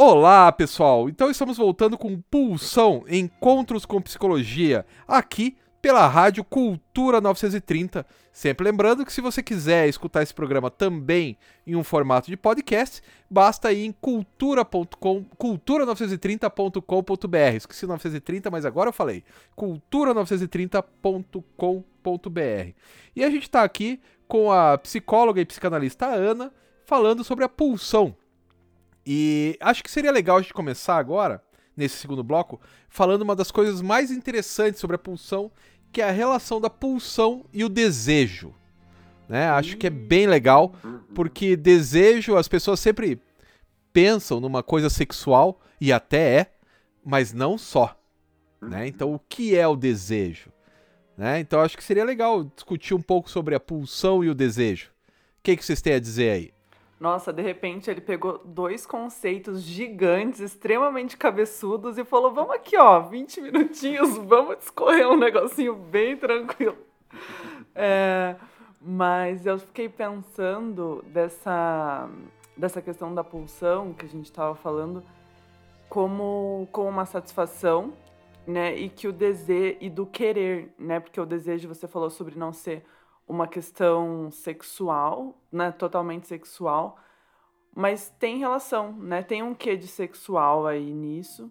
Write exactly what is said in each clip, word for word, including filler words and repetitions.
Olá, pessoal! Então estamos voltando com Pulsão, Encontros com Psicologia, aqui pela Rádio Cultura novecentos e trinta. Sempre lembrando que se você quiser escutar esse programa também em um formato de podcast, basta ir em cultura ponto com, cultura novecentos e trinta ponto com ponto b r. Esqueci novecentos e trinta, mas agora eu falei. cultura novecentos e trinta ponto com ponto b r. E a gente está aqui com a psicóloga e psicanalista Ana, falando sobre a pulsão. E acho que seria legal a gente começar agora, nesse segundo bloco, falando uma das coisas mais interessantes sobre a pulsão, que é a relação da pulsão e o desejo. Né? Acho que é bem legal, porque desejo, as pessoas sempre pensam numa coisa sexual, e até é, mas não só. Né? Então, o que é o desejo? Né? Então, acho que seria legal discutir um pouco sobre a pulsão e o desejo. O que, que vocês têm a dizer aí? Nossa, de repente ele pegou dois conceitos gigantes, extremamente cabeçudos e falou, vamos aqui, ó, vinte minutinhos, vamos discorrer um negocinho bem tranquilo. É, mas eu fiquei pensando dessa, dessa questão da pulsão que a gente estava falando como, como uma satisfação, né, e que o desejo, e do querer, né, porque o desejo, você falou sobre não ser uma questão sexual, né, totalmente sexual, mas tem relação, né, tem um quê de sexual aí nisso,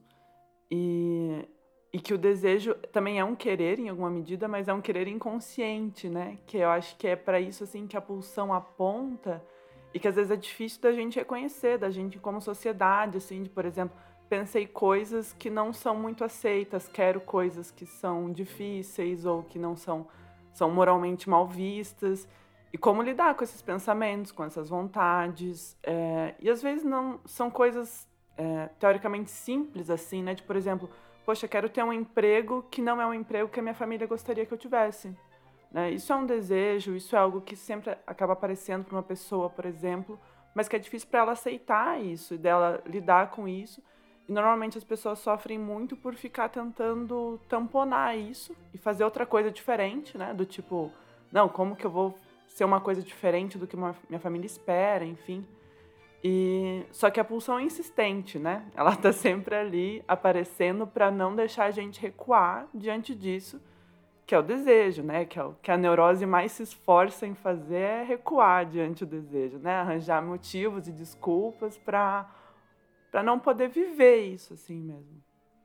e, e que o desejo também é um querer em alguma medida, mas é um querer inconsciente, né, que eu acho que é para isso, assim, que a pulsão aponta, e que às vezes é difícil da gente reconhecer, da gente como sociedade, assim, de, por exemplo, pensei coisas que não são muito aceitas, quero coisas que são difíceis ou que não são são moralmente mal vistas, e como lidar com esses pensamentos, com essas vontades, é, e às vezes não são coisas é, teoricamente simples assim, né, de, por exemplo, poxa, quero ter um emprego que não é um emprego que a minha família gostaria que eu tivesse, né? Isso é um desejo, isso é algo que sempre acaba aparecendo para uma pessoa, por exemplo, mas que é difícil para ela aceitar isso, e dela lidar com isso. E normalmente as pessoas sofrem muito por ficar tentando tamponar isso e fazer outra coisa diferente, né? Do tipo, não, como que eu vou ser uma coisa diferente do que uma, minha família espera, enfim. E só que a pulsão é insistente, né? Ela tá sempre ali aparecendo para não deixar a gente recuar diante disso, que é o desejo, né? Que é o que a neurose mais se esforça em fazer é recuar diante do desejo, né? Arranjar motivos e desculpas para para não poder viver isso assim mesmo.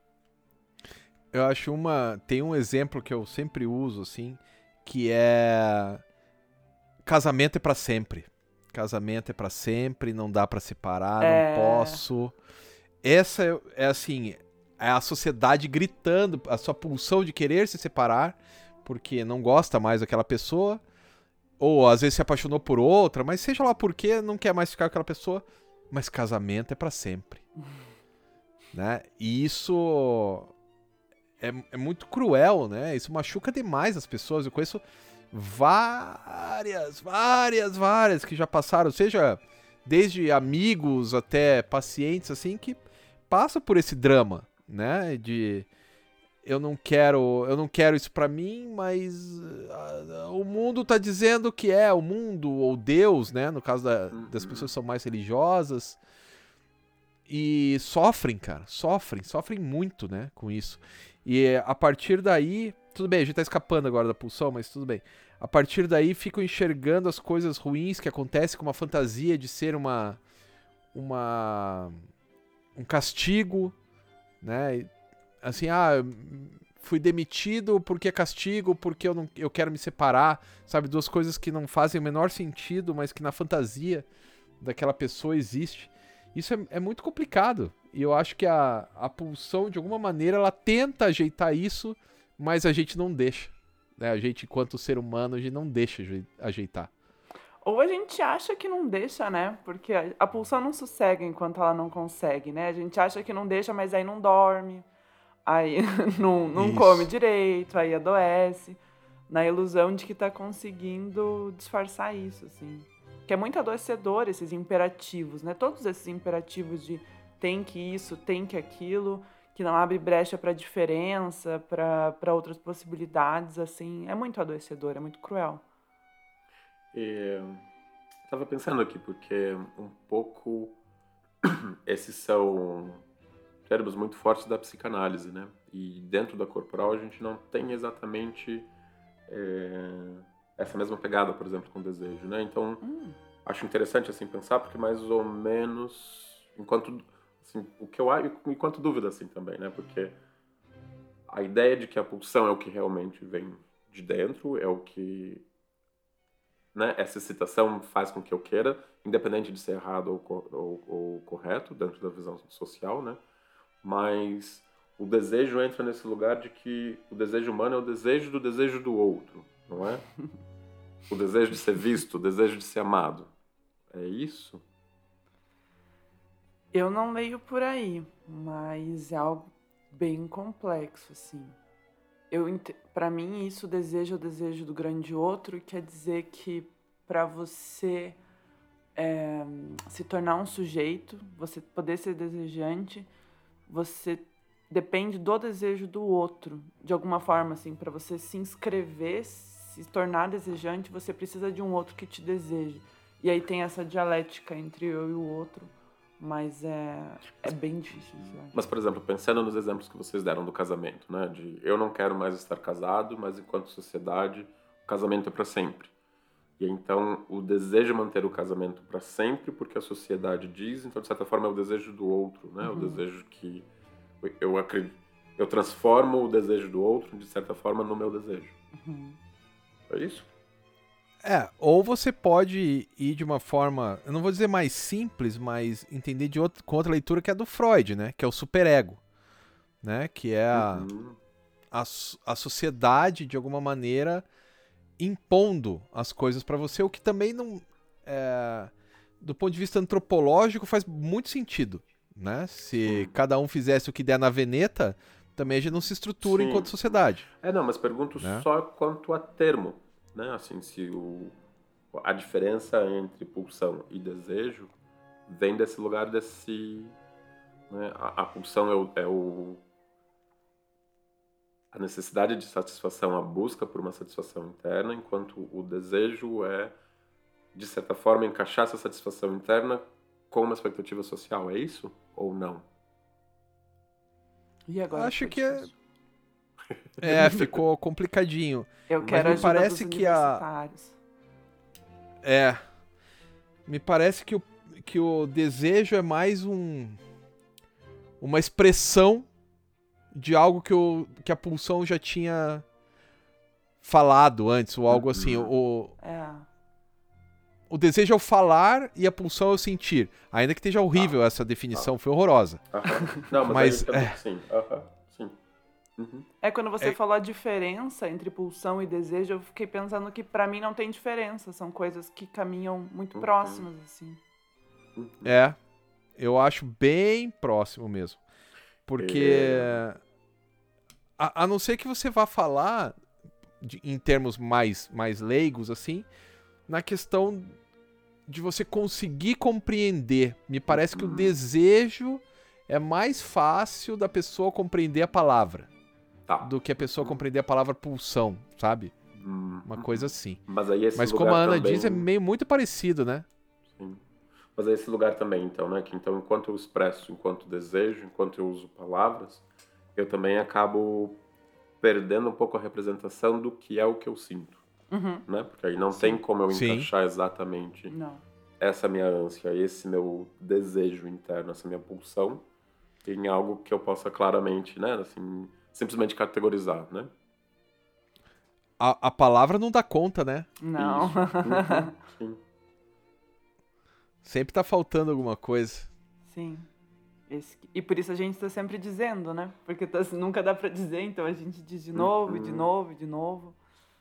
Eu acho uma... Tem um exemplo que eu sempre uso, assim, que é... Casamento é pra sempre. Casamento é pra sempre, não dá pra separar, não É... posso. Essa é, é, assim, é a sociedade gritando, a sua pulsão de querer se separar, porque não gosta mais daquela pessoa, ou às vezes se apaixonou por outra, mas seja lá por quê, não quer mais ficar com aquela pessoa. Mas casamento é pra sempre. Né? E isso é, é muito cruel, né? Isso machuca demais as pessoas. Eu conheço várias, várias, várias que já passaram, seja desde amigos até pacientes, assim, que passam por esse drama, né? De eu não quero, eu não quero isso pra mim, mas uh, o mundo tá dizendo que é, o mundo, ou Deus, né? No caso da, das pessoas que são mais religiosas. E sofrem, cara, sofrem, sofrem muito, né, com isso. E a partir daí, tudo bem, a gente tá escapando agora da pulsão, mas tudo bem. A partir daí ficam enxergando as coisas ruins que acontecem com uma fantasia de ser uma, uma um castigo, né? Assim, ah, fui demitido porque é castigo, porque eu, não, eu quero me separar, sabe? Duas coisas que não fazem o menor sentido, mas que na fantasia daquela pessoa existe. Isso é, é muito complicado. E eu acho que a, a pulsão, de alguma maneira, ela tenta ajeitar isso, mas a gente não deixa. Né? A gente, enquanto ser humano, a gente não deixa ajeitar. Ou a gente acha que não deixa, né? Porque a, a pulsão não sossega enquanto ela não consegue, né? A gente acha que não deixa, mas aí não dorme, aí não, não come direito, aí adoece, na ilusão de que tá conseguindo disfarçar isso, assim. Que é muito adoecedor esses imperativos, né? Todos esses imperativos de tem que isso, tem que aquilo, que não abre brecha para diferença, para outras possibilidades, assim. É muito adoecedor, é muito cruel. Estava pensando aqui, porque um pouco esses são termos muito fortes da psicanálise, né? E dentro da corporal a gente não tem exatamente é, essa mesma pegada, por exemplo, com o desejo, né? Então, Hum. acho interessante assim pensar, porque mais ou menos, enquanto assim, o que eu acho, enquanto dúvida assim também, né? Porque a ideia de que a pulsão é o que realmente vem de dentro, é o que, né, essa excitação faz com que eu queira, independente de ser errado ou, co- ou, ou correto, dentro da visão social, né? Mas o desejo entra nesse lugar de que o desejo humano é o desejo do desejo do outro, não é? O desejo de ser visto, o desejo de ser amado. É isso? Eu não leio por aí, mas é algo bem complexo, assim. Eu, para mim, isso, o desejo é o desejo do grande outro, quer dizer que para você é, se tornar um sujeito, você poder ser desejante, você depende do desejo do outro, de alguma forma, assim, para você se inscrever, se tornar desejante, você precisa de um outro que te deseje. E aí tem essa dialética entre eu e o outro, mas é, é bem difícil, eu acho. Mas, por exemplo, pensando nos exemplos que vocês deram do casamento, né? De eu não quero mais estar casado, mas enquanto sociedade, o casamento é para sempre. E então o desejo de manter o casamento para sempre, porque a sociedade diz, então de certa forma é o desejo do outro, né? O desejo que eu acredito, eu transformo o desejo do outro de certa forma no meu desejo. É isso? É, ou você pode ir de uma forma, eu não vou dizer mais simples, mas entender de outro, com outra leitura que é do Freud, né? Que é o superego, né? Que é a, Uhum. a, so- a sociedade, de alguma maneira, impondo as coisas pra você, o que também não, é, do ponto de vista antropológico, faz muito sentido, né? Se Sim. cada um fizesse o que der na veneta, também a gente não se estrutura Sim. enquanto sociedade. É, não, mas pergunto Né? só quanto a termo, né? Assim, se o, a diferença entre pulsão e desejo vem desse lugar desse, né? A, a pulsão é o, é o a necessidade de satisfação, a busca por uma satisfação interna, enquanto o desejo é, de certa forma, encaixar essa satisfação interna com uma expectativa social. É isso ou não? E agora Acho ficou que é- difícil. É, ficou complicadinho. Eu Mas quero me a ajuda parece dos que a universitários. É. Me parece que o, que o desejo é mais um. Uma expressão de algo que, o, que a pulsão já tinha falado antes, ou algo assim. O, É. o desejo é o falar e a pulsão é o sentir. Ainda que esteja horrível essa definição, foi horrorosa. Aham. Não, mas, Mas, aí eu entendo é. que sim. Aham, sim. Uhum. É, quando você É- falou a diferença entre pulsão e desejo, eu fiquei pensando que pra mim não tem diferença. São coisas que caminham muito Uhum. próximas, assim. Uhum. É. Eu acho bem próximo mesmo. Porque. A, a não ser que você vá falar de- em termos mais, mais leigos, assim, na questão de você conseguir compreender. Me parece que o desejo é mais fácil da pessoa compreender a palavra Tá. do que a pessoa compreender a palavra pulsão, sabe? Hum. Uma coisa assim. Mas aí esse Mas lugar como a Ana também... diz, é meio muito parecido, né? Sim. Mas é esse lugar também, então, né? Que então, enquanto eu expresso, enquanto desejo, enquanto eu uso palavras, eu também acabo perdendo um pouco a representação do que é o que eu sinto, Uhum. né? Porque aí não tem como eu Sim. encaixar exatamente Não. essa minha ânsia, esse meu desejo interno, essa minha pulsão em algo que eu possa claramente, né? Assim, simplesmente categorizar, né? A, a palavra não dá conta, né? Não. Isso. Uhum. Sim. Sempre tá faltando alguma coisa. Sim. Esse- E por isso a gente tá sempre dizendo, né? Porque tá- nunca dá pra dizer, então a gente diz de novo, e de Uhum. novo, e de novo.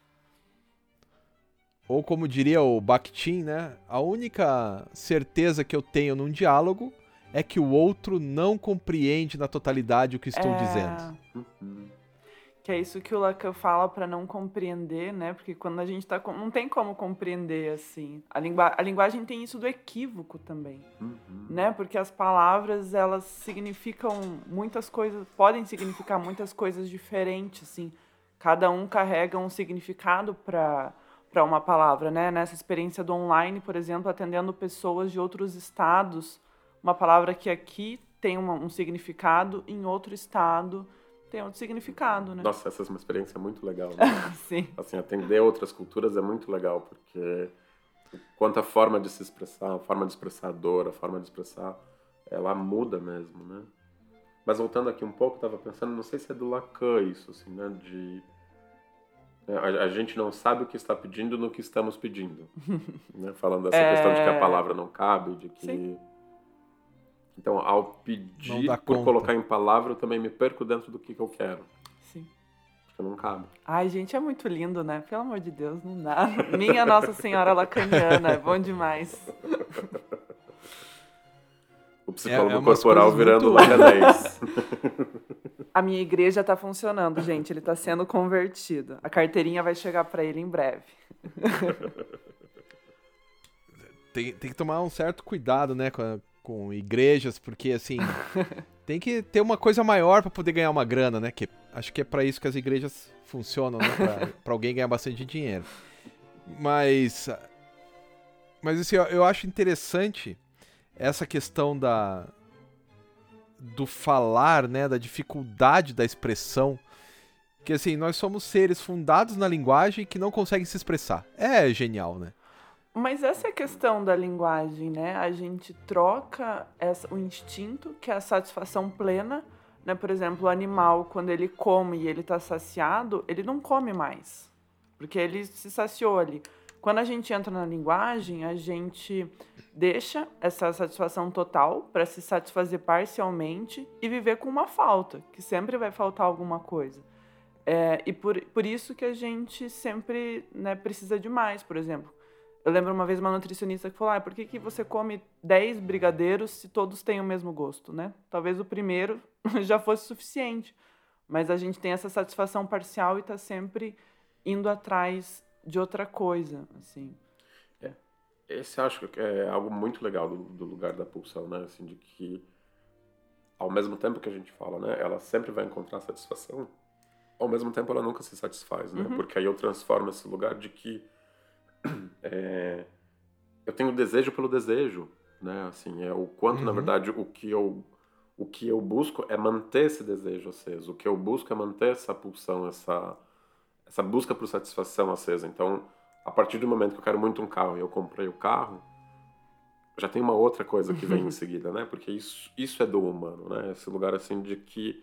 Ou como diria o Bakhtin, né? A única certeza que eu tenho num diálogo é que o outro não compreende na totalidade o que estou É, dizendo. Uhum. Que é isso que o Lacan fala pra não compreender, né? Porque quando a gente tá... com- Não tem como compreender, assim. A, lingua... a linguagem tem isso do equívoco também, Uhum. né? Porque as palavras, elas significam muitas coisas... Podem significar muitas coisas diferentes, assim. Cada um carrega um significado para para uma palavra, né? Nessa experiência do online, por exemplo, atendendo pessoas de outros estados, uma palavra que aqui tem uma, um significado, em outro estado tem outro significado, né? Nossa, essa é uma experiência muito legal, né? Sim. Assim, atender outras culturas é muito legal, porque quanto a forma de se expressar, a forma de expressar a dor, a forma de expressar, ela muda mesmo, né? Mas voltando aqui um pouco, eu tava pensando, não sei se é do Lacan isso, assim, né? De... A, a gente não sabe o que está pedindo no que estamos pedindo. Né? Falando dessa É... questão de que a palavra não cabe, de que... Sim. Então, ao pedir por conta. colocar em palavra, eu também me perco dentro do que, que eu quero. Sim. Porque não cabe. Ai, gente, é muito lindo, né? Pelo amor de Deus, não dá. Minha Nossa Senhora Lacaniana, é bom demais. O psicólogo É- é umas corporal coisas virando muito- lacanês. A minha igreja tá funcionando, gente. Ele tá sendo convertido. A carteirinha vai chegar pra ele em breve. Tem, tem que tomar um certo cuidado, né, com, a- com igrejas, porque, assim, tem que ter uma coisa maior pra poder ganhar uma grana, né, que acho que é pra isso que as igrejas funcionam, né, pra, pra alguém ganhar bastante dinheiro. Mas, mas assim, eu, eu acho interessante essa questão da do falar, né, da dificuldade da expressão, que, assim, nós somos seres fundados na linguagem que não conseguem se expressar. É genial, né? Mas essa é a questão da linguagem, né? A gente troca essa, o instinto, que é a satisfação plena, né? Por exemplo, o animal, quando ele come e ele tá saciado, ele não come mais, porque ele se saciou ali. Quando a gente entra na linguagem, a gente deixa essa satisfação total para se satisfazer parcialmente e viver com uma falta, que sempre vai faltar alguma coisa. É, e por, por isso que a gente sempre, né, precisa de mais, por exemplo. Eu lembro uma vez uma nutricionista que falou, ah, por que, que você come dez brigadeiros se todos têm o mesmo gosto, né? Talvez o primeiro já fosse suficiente, mas a gente tem essa satisfação parcial e está sempre indo atrás de outra coisa, assim. É, esse eu acho que é algo muito legal do, do lugar da pulsão, né? Assim, de que, ao mesmo tempo que a gente fala, né? Ela sempre vai encontrar satisfação, ao mesmo tempo ela nunca se satisfaz, né? Uhum. Porque aí eu transformo esse lugar de que é, eu tenho desejo pelo desejo, né? Assim, é o quanto, Uhum. na verdade, o que eu o que eu busco é manter esse desejo aceso. O que eu busco é manter essa pulsão, essa essa busca por satisfação acesa. Então, a partir do momento que eu quero muito um carro e eu comprei o carro, já tem uma outra coisa que vem em seguida, né? Porque isso isso é do humano, né? Esse lugar assim de que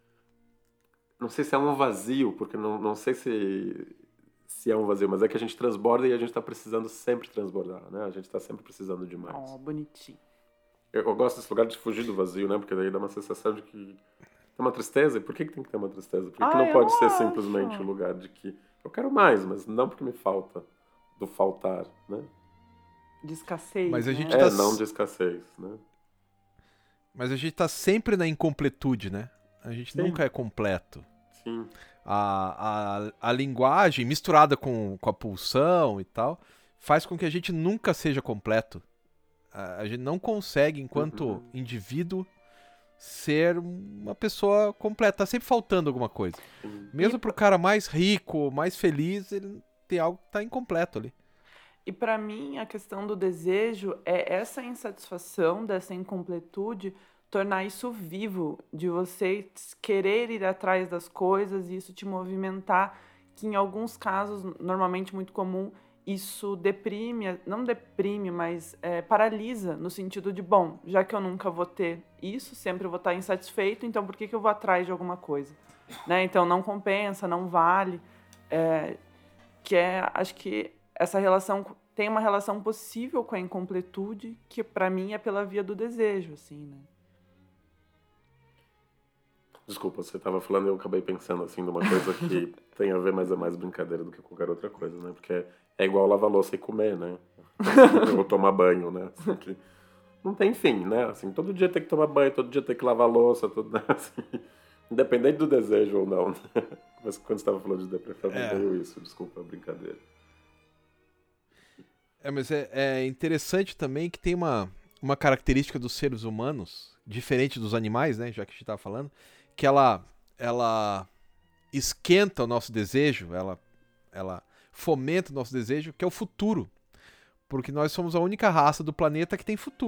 não sei se é um vazio, porque não não sei se se é um vazio, mas é que a gente transborda e a gente está precisando sempre transbordar, né? A gente está sempre precisando de mais. Ó, bonitinho. Eu, eu gosto desse lugar de fugir do vazio, né? Porque daí dá uma sensação de que tem uma tristeza. E por que, que tem que ter uma tristeza? Por que, Ah, que não eu pode ser acho. simplesmente o lugar de que eu quero mais, mas não porque me falta, do faltar, né? De escassez, Mas a né? gente É, tá não s- de escassez, né? Mas a gente tá sempre na incompletude, né? A gente Sim. nunca é completo. Sim. A, a, a linguagem misturada com, com a pulsão e tal faz com que a gente nunca seja completo. A, a gente não consegue, enquanto Uhum. indivíduo, ser uma pessoa completa. Tá sempre faltando alguma coisa. Sim. Mesmo pro cara mais rico, mais feliz, ele tem algo que tá incompleto ali. E para mim, a questão do desejo é essa insatisfação, dessa incompletude, tornar isso vivo, de você querer ir atrás das coisas e isso te movimentar, que em alguns casos, normalmente muito comum, isso deprime, não deprime, mas é, paralisa, no sentido de, bom, já que eu nunca vou ter isso, sempre vou estar insatisfeito, então por que, que eu vou atrás de alguma coisa? Né? Então não compensa, não vale, é, que é, acho que essa relação tem uma relação possível com a incompletude, que para mim é pela via do desejo, assim, né? Desculpa, você estava falando e eu acabei pensando assim numa coisa que tem a ver, mas é mais brincadeira do que qualquer outra coisa, né? Porque é igual lavar louça e comer, né? Ou tomar banho, né? Assim, que não tem fim, né? Assim, todo dia tem que tomar banho, todo dia tem que lavar louça, tudo, né? Assim, independente do desejo ou não, né? Mas quando você estava falando de depressão, É. veio isso, desculpa, brincadeira. É, mas é, é interessante também que tem uma, uma característica dos seres humanos, diferente dos animais, né? Já que a gente estava falando, que ela, ela esquenta o nosso desejo, ela, ela fomenta o nosso desejo, que é o futuro. Porque nós somos a única raça do planeta que tem futuro.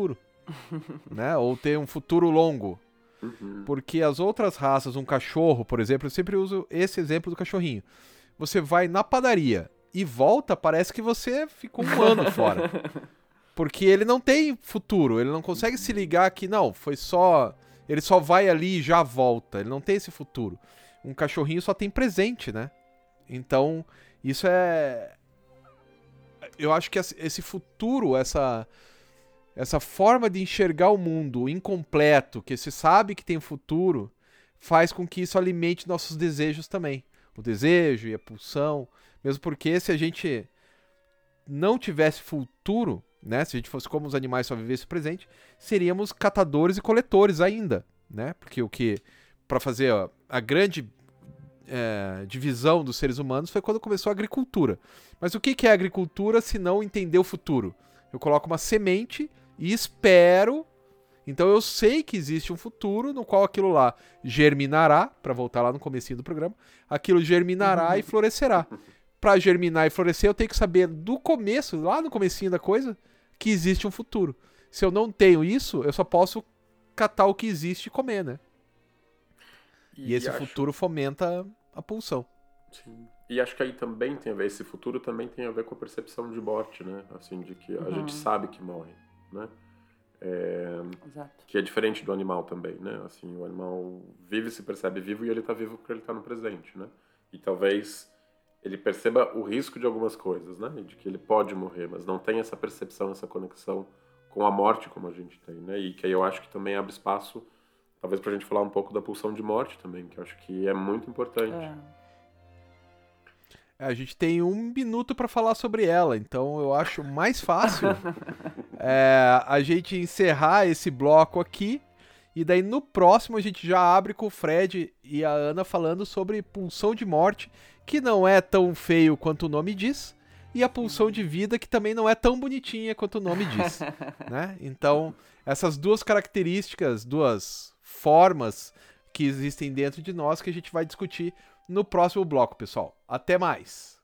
né? Ou ter um futuro longo. Uhum. Porque as outras raças, um cachorro, por exemplo, eu sempre uso esse exemplo do cachorrinho. Você vai na padaria e volta, parece que você ficou um ano fora. Porque ele não tem futuro, ele não consegue se ligar que, não, foi só... Ele só vai ali e já volta, ele não tem esse futuro. Um cachorrinho só tem presente, né? Então, isso é... Eu acho que esse futuro, essa... Essa forma de enxergar o mundo incompleto, que se sabe que tem futuro, faz com que isso alimente nossos desejos também. O desejo e a pulsão. Mesmo porque se a gente não tivesse futuro, né? Se a gente fosse como os animais só vivesse o presente, seríamos catadores e coletores ainda, né? Porque o que... Para fazer ó, a grande é, divisão dos seres humanos foi quando começou a agricultura. Mas o que, que é agricultura se não entender o futuro? Eu coloco uma semente... E espero, então eu sei que existe um futuro no qual aquilo lá germinará, para voltar lá no comecinho do programa, aquilo germinará uhum. e florescerá. Para germinar e florescer, eu tenho que saber do começo, lá no comecinho da coisa, que existe um futuro. Se eu não tenho isso, eu só posso catar o que existe e comer, né? E, e esse acho... futuro fomenta a pulsão. Sim. E acho que aí também tem a ver, esse futuro também tem a ver com a percepção de morte, né? Assim, de que a uhum. gente sabe que morre. Né? É, que é diferente do animal também, né? Assim, o animal vive, se percebe vivo e ele está vivo porque ele está no presente, né? E talvez ele perceba o risco de algumas coisas, né? De que ele pode morrer, mas não tem essa percepção, essa conexão com a morte como a gente tem, né? E que aí eu acho que também abre espaço, talvez pra gente falar um pouco da pulsão de morte também, que eu acho que é muito importante. É. A gente tem um minuto para falar sobre ela, então eu acho mais fácil é, a gente encerrar esse bloco aqui e daí no próximo a gente já abre com o Fred e a Ana falando sobre pulsão de morte, que não é tão feio quanto o nome diz, e a pulsão de vida, que também não é tão bonitinha quanto o nome diz, né? Então, essas duas características, duas formas que existem dentro de nós que a gente vai discutir no próximo bloco, pessoal. Até mais!